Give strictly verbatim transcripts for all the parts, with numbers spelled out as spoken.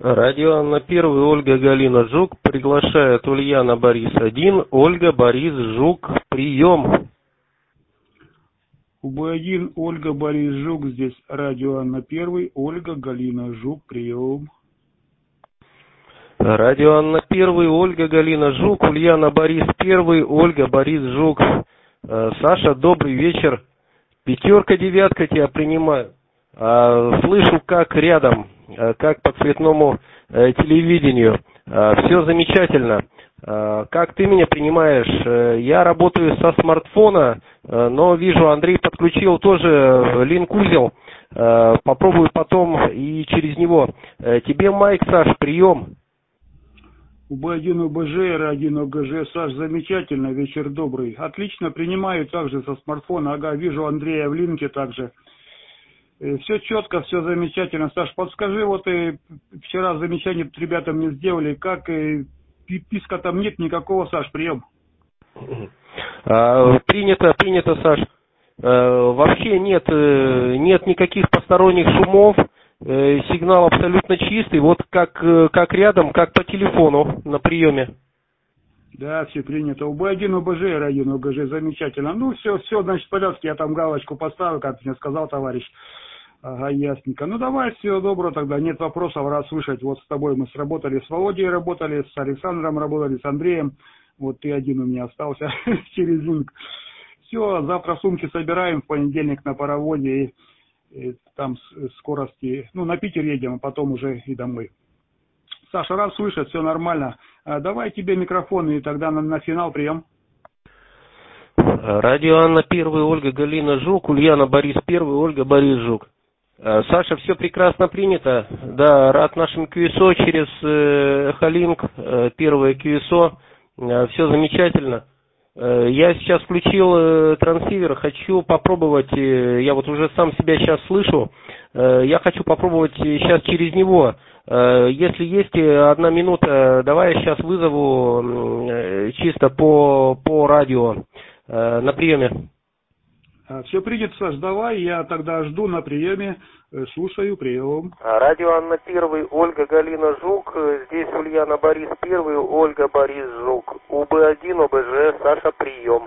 Радио Анна первый, Ольга Галина Жук приглашает Ульяна Борис один, Ольга Борис Жук, прием. У Б один, Ольга Борис Жук, здесь радио Анна первый, Ольга Галина Жук, прием. Радио Анна первый, Ольга Галина Жук, Ульяна Борис первый, Ольга Борис Жук. Саша, добрый вечер. Пятерка, девятка тебя принимаю. Слышу, как рядом, как по цветному телевидению. Все замечательно. Как ты меня принимаешь? Я работаю со смартфона, но вижу, Андрей подключил тоже линк-узел. Попробую потом и через него. Тебе майк, Саш, прием. У Б один У Б Ж, Р один О Г Ж, Саш, замечательно, вечер добрый. Отлично, принимаю также со смартфона. Ага, вижу Андрея в линке также. Все четко, все замечательно. Саш, подскажи, вот и вчера замечание ребятам не сделали, как и писка там нет никакого, Саш, прием. А, принято, принято, Саш. А, вообще нет, нет никаких посторонних шумов, сигнал абсолютно чистый, вот как, как рядом, как по телефону на приеме. Да, все принято. У Б один У Б Ж, Р один О Г Ж, замечательно. Ну, все, все, значит, в порядке, я там галочку поставил, как мне сказал товарищ. Ага, ясненько. Ну, давай, всего доброго тогда, нет вопросов, рад слышать. Вот с тобой мы сработали, с Володей работали, с Александром работали, с Андреем. Вот ты один у меня остался через линк. Все, завтра сумки собираем, в понедельник на паровозе, и, и там скорости, ну, на Питер едем, а потом уже и домой. Саша, рад слышать, все нормально. А, давай тебе микрофон, и тогда на, на финал прием. Радио Анна первый, Ольга Галина Жук, Ульяна Борис первый, Ольга Борис Жук. Саша, все прекрасно принято. Да, рад нашим кью эс о через Эхолинк, первое кью эс о. Все замечательно. Я сейчас включил трансивер, хочу попробовать, я вот уже сам себя сейчас слышу, я хочу попробовать сейчас через него. Если есть одна минута, давай я сейчас вызову чисто по, по радио на приеме. Все принято, Саш, давай, я тогда жду на приеме, слушаю, прием. Радио Анна первый, Ольга Галина Жук, здесь Ульяна Борис первый, Ольга Борис Жук. У Б один О Б Ж, Саша, прием.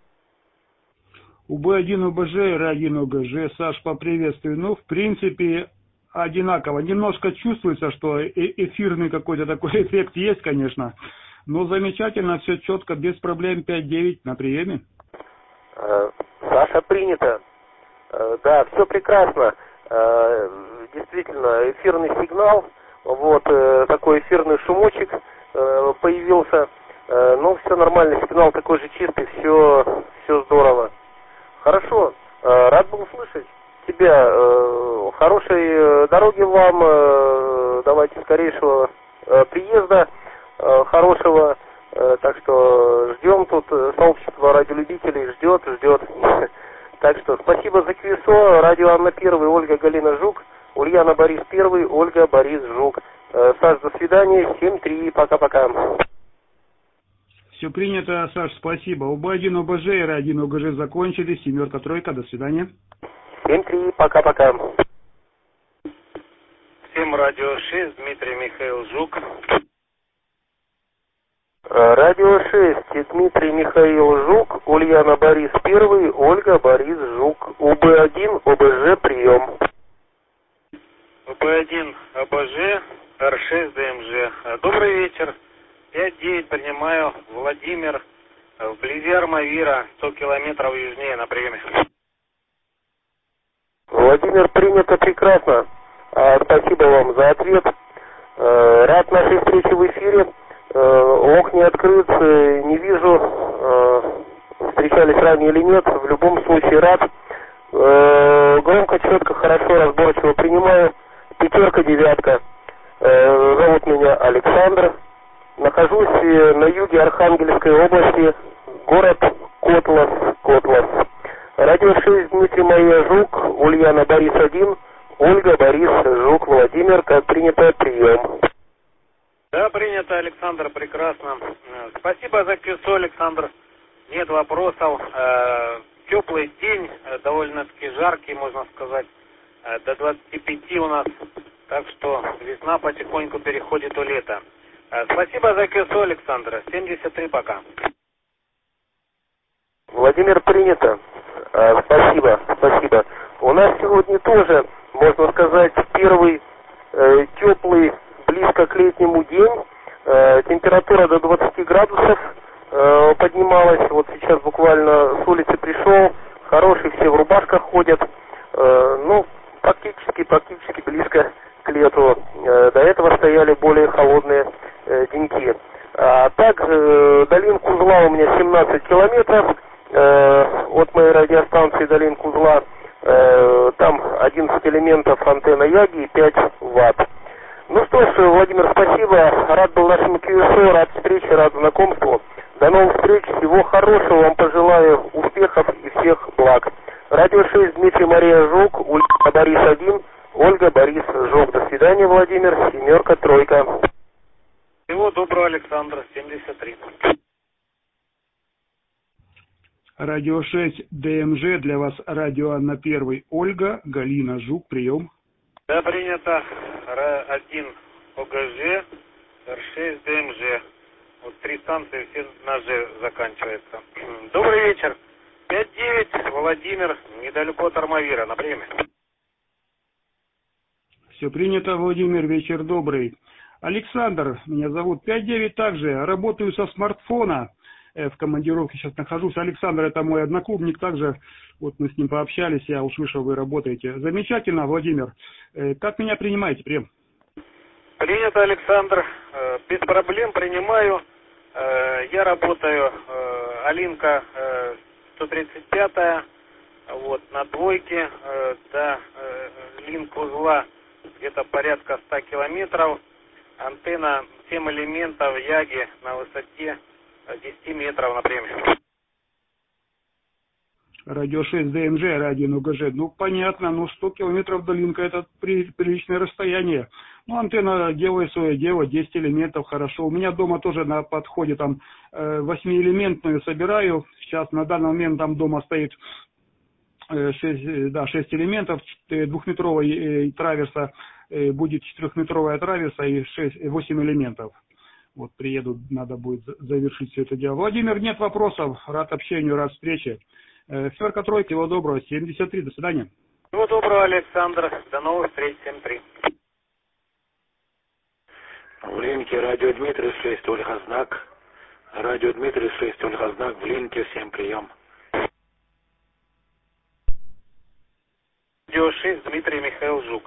У Б один О Б Ж, Р один О Г Ж, Саш, поприветствую. Ну, в принципе, одинаково. Немножко чувствуется, что эфирный какой-то такой эффект есть, конечно, но замечательно, все четко, без проблем, пять девять на приеме. Саша, принято. Да, все прекрасно. Действительно, эфирный сигнал, вот такой эфирный шумочек появился. Ну, все нормально, сигнал такой же чистый, все, все здорово. Хорошо, рад был услышать тебя. Хорошей дороги вам, давайте скорейшего приезда хорошего. Так что ждем тут, сообщество радиолюбителей ждет, ждет. Так что спасибо за кью эс о. Радио Анна первый, Ольга Галина Жук, Ульяна Борис первый, Ольга Борис Жук. Саш, до свидания, семь три, пока-пока. Все принято, Саш, спасибо. У Б один О Б Ж и Р один О Г Ж закончили, семерка, тройка, до свидания. семь три, пока-пока. Всем радио шесть, Дмитрий Михаил Жук. Радио шесть, Дмитрий Михаил Жук, Ульяна Борис первый, Ольга Борис Жук. У Б один О Б Ж, прием. У Б один О Б Ж, Р шесть Д М Ж. Добрый вечер. пять девять принимаю, Владимир, вблизи Армавира, сто километров южнее, на приеме. Владимир, принято прекрасно. Спасибо вам за ответ. Рад нашей встрече в эфире. Ок не открыт, не вижу, встречались ранее или нет, в любом случае рад. Громко, четко, хорошо, разборчиво принимаю. Пятерка, девятка. Зовут меня Александр. Нахожусь на юге Архангельской области, город Котлас, Котлас. Радио шесть, Дмитрий Майя Жук, Ульяна Борис один, Ольга Борис Жук, Владимир, как принято, прием. Да, принято, Александр, прекрасно. Спасибо за кью эс о, Александр. Нет вопросов. Теплый день, довольно-таки жаркий, можно сказать. До двадцати пяти у нас Так что весна потихоньку переходит в лето. Спасибо за КСО, Александр. семьдесят три пока. Владимир, принято. А, спасибо, спасибо. У нас сегодня тоже, можно сказать, первый э, теплый, близко к летнему день. Э, температура до двадцати градусов э, поднималась. Вот сейчас буквально с улицы пришел. Хорошие все в рубашках ходят. Э, ну, практически, практически близко к лету. Э, до этого стояли более холодные э, деньки. А так, э, долинка узла у меня семнадцать километров. От моей радиостанции долинка узла, э, там одиннадцать элементов, антенна Яги и пять ватт. Ну что ж, Владимир, спасибо. Рад был нашему КСО, рад встрече, рад знакомству. До новых встреч, всего хорошего вам пожелаю, успехов и всех благ. Радио шесть, Дмитрий, Мария, Жук, Ульяна, Борис один, Ольга, Борис, Жук. До свидания, Владимир, семерка, тройка. Всего доброго, Александр, семьдесят три. Радио шесть ДМЖ, для вас радио Анна Первый, Ольга, Галина, Жук, прием. Да, принято. один ОГЖ, Р шесть ДМЖ. Вот три станции, все на Ж заканчивается. Добрый вечер. пять девять, Владимир, недалеко от Армавира, на время. Все принято, Владимир, вечер добрый. Александр, меня зовут, пять девять также, работаю со смартфона. В командировке сейчас нахожусь. Александр, это мой одноклубник, также вот мы с ним пообщались, я услышал, вы работаете. Замечательно, Владимир. Как меня принимаете, прием? Принято, Александр. Без проблем принимаю. Я работаю, Алинка сто тридцать пятая, вот, на двойке, до линк узла где-то порядка ста километров. Антенна семь элементов Яги на высоте десять метров, например. Радио шесть ДМЖ, радио ОГЖ. Ну, понятно, ну, сто километров до линка, это при, приличное расстояние. Ну, антенна делает свое дело, десять элементов, хорошо. У меня дома тоже на подходе там э, восьмиэлементную собираю. Сейчас на данный момент там дома стоит э, шесть, да, шесть элементов, двухметровая э, траверса, э, будет четырехметровая траверса и шесть, восемь элементов. Вот приеду, надо будет завершить все это дело. Владимир, нет вопросов, рад общению, рад встрече. Ферка тройка, всего доброго, семьдесят три, до свидания. Всего доброго, Александр, до новых встреч, семь три. В линке радио Дмитрий шесть, Ольга Знак. Радио Дмитрий шесть, Ольга Знак, в линке, всем прием. Радио шесть, Дмитрий, Михаил, Жук.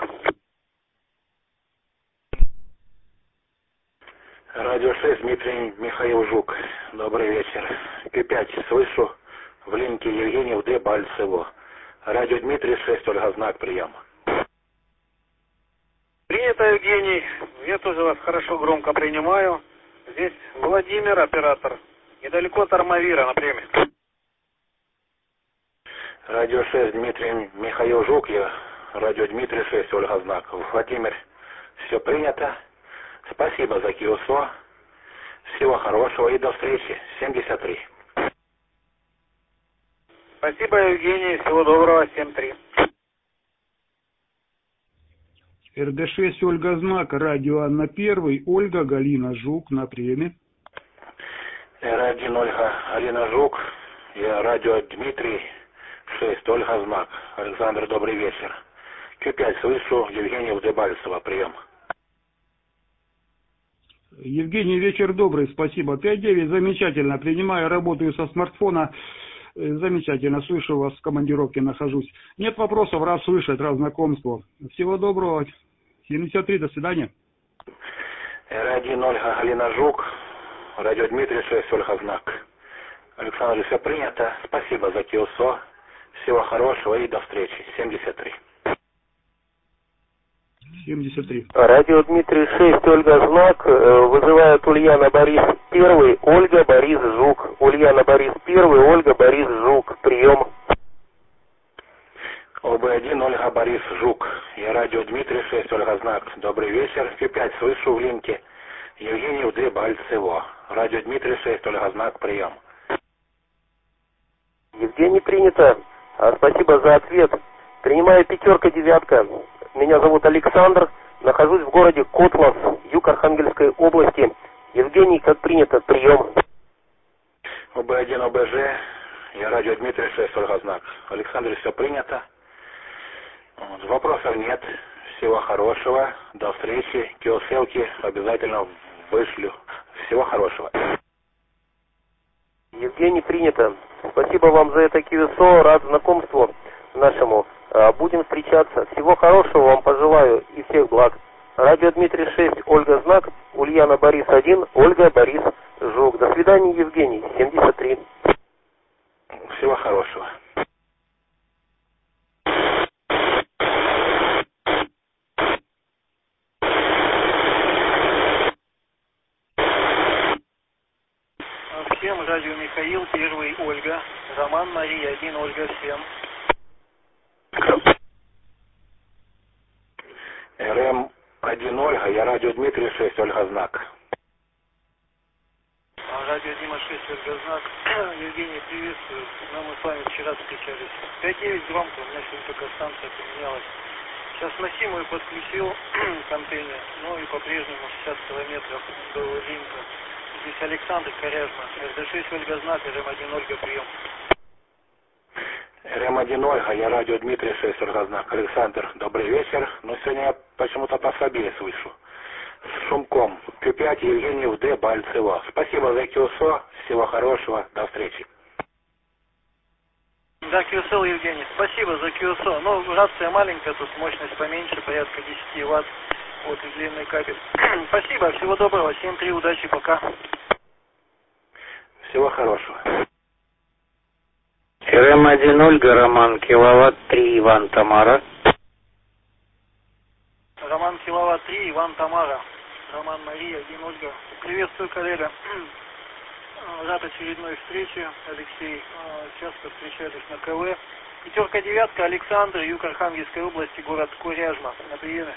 Радио шесть, Дмитрий, Михаил, Жук. Добрый вечер. Пи пять, слышу. В линке Евгений в Д. Бальцево. Радио Дмитрий шесть, Ольга Знак, прием. Принято, Евгений. Я тоже вас хорошо громко принимаю. Здесь Владимир, оператор. Недалеко от Армавира, на приеме. Радио шесть, Дмитрий, Михаил, Жук. Я. Радио Дмитрий шесть, Ольга Знак. Владимир, все принято. Спасибо за КИОСО. Всего хорошего и до встречи. семьдесят три. Спасибо, Евгений. Всего доброго. семь три. эр дэ шесть, Ольга Знак, радио Анна Первый, Ольга, Галина, Жук, на приеме. эр один, Ольга, Алина, Жук. Я радио Дмитрий шесть, Ольга Знак. Александр, добрый вечер. Q пять, слышу. Евгений в Дебальцево, прием. Евгений, вечер добрый, спасибо. пять девять, замечательно, принимаю, работаю со смартфона. Замечательно, слышу вас, в командировке нахожусь. Нет вопросов, рад слышать, рад знакомству. Всего доброго, семьдесят три, до свидания. эр один, Ольга, Галина, Жук. Радио Дмитрий шесть, Ольга Знак. Александр, все принято. Спасибо за КИОСО. Всего хорошего и до встречи. семьдесят три. семьдесят три. Радио Дмитрий шесть, Ольга Знак, вызывает Ульяна, Борис Первый, Ольга, Борис Жук. Ульяна, Борис Первый, Ольга, Борис Жук. Прием. О Б один, Ольга, Борис Жук. Я радио Дмитрий шесть, Ольга Знак. Добрый вечер. Q пять, слышу в линке. Евгений в Д. Бальцево. Радио Дмитрий шесть, Ольга Знак, прием. Евгений, принято. Спасибо за ответ. Принимаю пятерка, девятка. Меня зовут Александр. Нахожусь в городе Котлас, юг Архангельской области. Евгений, как принято, прием. О Б один О Б Ж, я радио Дмитрий шесть, Ольга Знак. Александр, все принято. Вот, вопросов нет. Всего хорошего. До встречи. Ссылки обязательно вышлю. Всего хорошего. Евгений, принято. Спасибо вам за это Q S O. Рад знакомству нашему. Будем встречаться. Всего хорошего вам пожелаю и всех благ. Радио Дмитрий шесть, Ольга Знак, Ульяна Борис один, Ольга Борис Жук. До свидания, Евгений. семьдесят три. Всего хорошего. Всем радио Михаил, первый Ольга, Роман Мария один, Ольга всем. Р М один Ольга, я радио Дмитрий шесть, Ольга Знак. Радио Дима шесть, Ольга Знак. Евгений, приветствую. Но мы с вами вчера встречались. пять девять громко, у меня сегодня только станция поменялась. Сейчас носимую подключил контейнер, ну и по-прежнему шестьдесят километров до Линка. Здесь Александр Коряжма, Р Д шесть, Ольга Знак, Р М один Ольга, прием. Р М один Ольга, я радио Дмитрий шесть, Ольга Знак. Александр, добрый вечер. Но сегодня я почему-то послабее слышу. С шумком. Q пять, Евгений Д. Бальцево. Спасибо за Q S O. Всего хорошего. До встречи. Да, Q S L, Евгений. Спасибо за Q S O. Ну, рация маленькая, тут мощность поменьше, порядка десять ватт. Вот и длинный кабель. Спасибо, всего доброго. семь три, удачи, пока. Всего хорошего. Р М один Ольга, Роман, киловатт три, Иван, Тамара. Роман, киловатт три, Иван, Тамара. Роман, Мария, один, Ольга. Приветствую, коллега. Рад очередной встрече, Алексей. Часто встречались на К В. Пятерка, девятка, Александр, юг Архангельской области, город Коряжма. На приеме.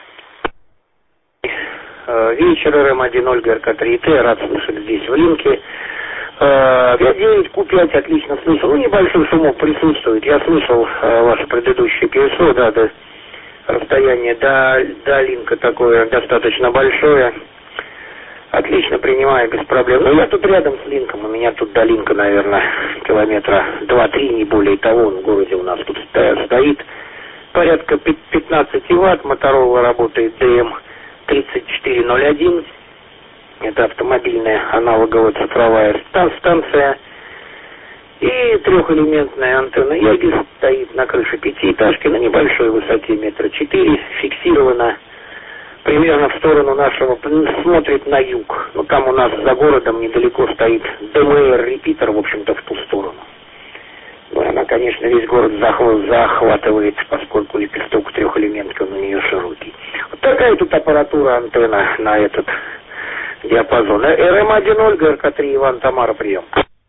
Вечер, Р М один Ольга, Р К три Т. Рад слышать здесь в линке. пять девять, Q пять, отлично слышал. Ну, небольшой шумок присутствует. Я слышал э, ваше предыдущее Q S O, да, да. Расстояние до, до линка такое достаточно большое. Отлично принимаю, без проблем. Ну, я тут рядом с линком. У меня тут до линка, наверное, километра два-три, не более того. В городе у нас тут стоит порядка пятнадцать ватт. Моторола работает Д М тридцать четыре ноль один. Это автомобильная аналоговая цифровая станция. И трехэлементная антенна Ягис стоит на крыше пятиэтажки на небольшой высоте метра четыре, фиксирована примерно в сторону нашего, смотрит на юг. Но там у нас за городом недалеко стоит Д М Р-репитер, в общем-то, в ту сторону. Ну, она, конечно, весь город захватывает, поскольку лепесток трехэлементка у нее широкий. Вот такая тут аппаратура, антенна на этот диапазон. Р М один Ольга, Р К три Иван, Тамара, прием.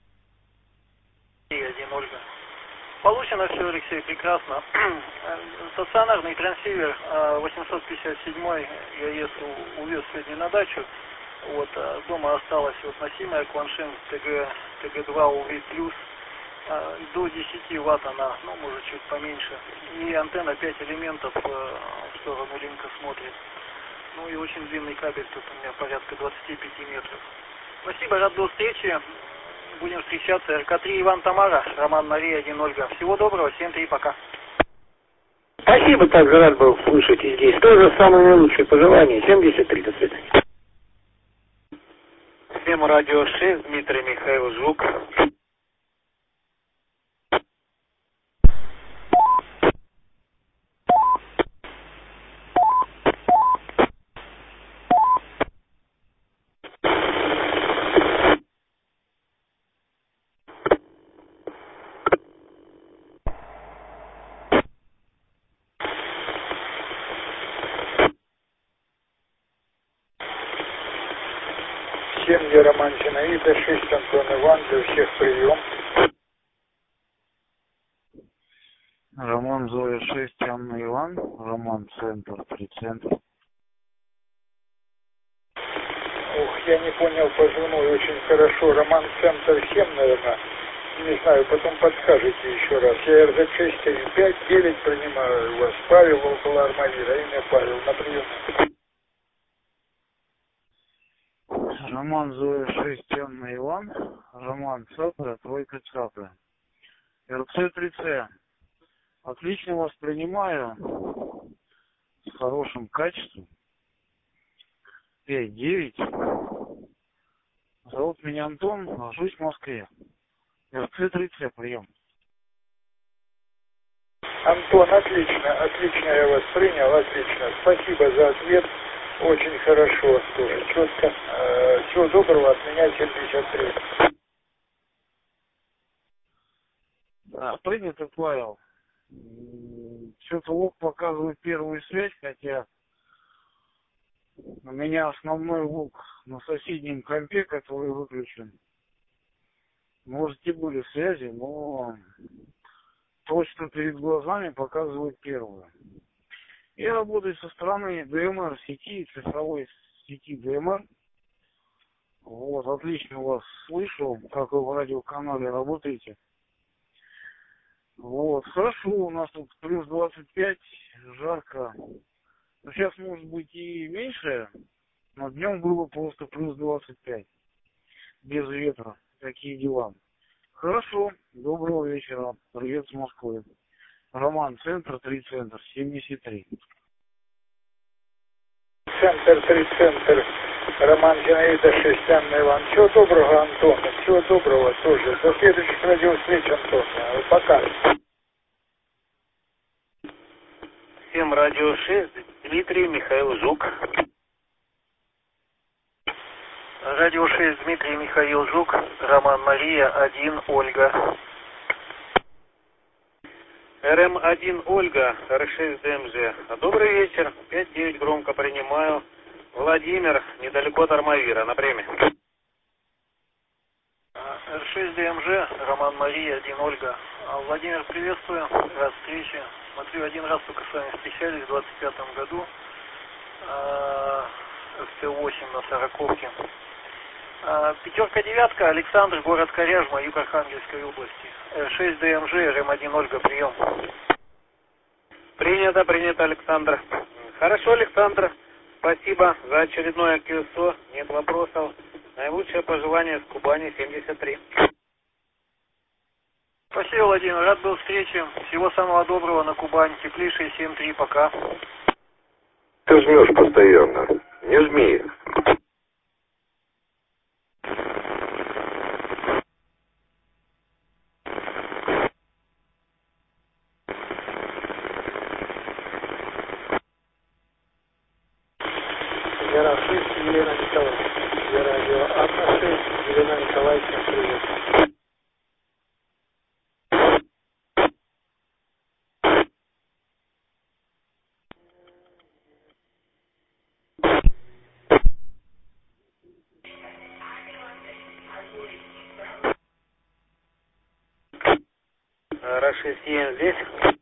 один Ольга. Получено все, Алексей, прекрасно. Стационарный трансивер восемьсот пятьдесят семь я если увез сегодня на дачу. Вот, дома осталась вот носимая Кваншин Т Г, Т Г два У В плюс. До десяти ватт она, ну, может, чуть поменьше. И антенна пять элементов в сторону линка смотрит. Ну и очень длинный кабель, тут у меня порядка двадцати пяти метров. Спасибо, рад до встречи. Будем встречаться. Р К три Иван, Тамара, Роман, Мария, один, Ольга. Всего доброго, семь три, пока. Спасибо, также рад был слышать и здесь. Тоже самые наилучшие пожелания. семьдесят три, до свидания. Всем радио шесть, Дмитрий Михаил Жук. Я Роман Зинаида, шесть Антон Иван, для всех прием. Роман Зоя шесть, Анна Иван, Роман Центр, три центр. Ух, я не понял позывной очень хорошо. Роман Центр семь, наверное. Не знаю, потом подскажете еще раз. Я Р Д шесть пять девять принимаю у вас. Павел около Армавира, имя Павел, на прием. Роман Зоя шесть, темный Иван. Роман Цапля, тройка Цапля. эр цэ три цэ. Отлично вас принимаю. С хорошим качеством. пять девять. Зовут меня Антон, нахожусь в Москве. эр цэ три цэ, прием. Антон, отлично, отлично я вас принял, отлично. Спасибо за ответ. Очень хорошо, тоже четко. Э, всего доброго, от меня семьдесят три. Да, принято, Павел. Что-то лог показывает первую связь, хотя у меня основной лог на соседнем компе, который выключен. Может и были связи, но точно перед глазами показывает первую. Я работаю со стороны дэ эм эр сети, цифровой сети дэ эм эр. Вот, отлично вас слышу, как вы в радиоканале работаете. Вот, хорошо, у нас тут плюс двадцать пять, жарко. Ну, сейчас может быть и меньше, но днем было просто плюс двадцать пять. Без ветра. Такие дела. Хорошо, доброго вечера. Привет с Москвы. Роман, центр, три центр, семьдесят три. Центр, три центр. Роман Зинаида шесть, Анна Иван. Всего доброго, Антон. Всего доброго тоже. До следующих радиовстреч, Антон. Пока. Всем радио шесть, Дмитрий, Михаил Жук. Радио шесть, Дмитрий, Михаил Жук. Роман Мария, один, Ольга. эр эм один, Ольга, эр шесть, дэ эм жэ. Добрый вечер. пять девять, громко принимаю. Владимир, недалеко от Армавира, на премии. эр шесть, дэ эм жэ, Роман Мария, один, Ольга. Владимир, приветствую. Рад встрече. Смотрю, один раз только с вами встречались в двадцать пятом году. эф тэ восемь на Сороковке. Пятерка, девятка, Александр, город Коряжма, юг Архангельской области. эр шесть, дэ эм жэ, эр эм один, Ольга, прием. Принято, принято, Александр. Хорошо, Александр. Спасибо за очередное ка эс о. Нет вопросов. Наилучшее пожелание с Кубани, семьдесят три. Спасибо, Владимир. Рад был встрече. Всего самого доброго на Кубани. Теплейшие семь три. Пока. Ты жмешь постоянно. Не жми. Вера шесть, Елена Николаевна. Я радио Анна шесть, Елена Николаевна, привет. Рашид здесь.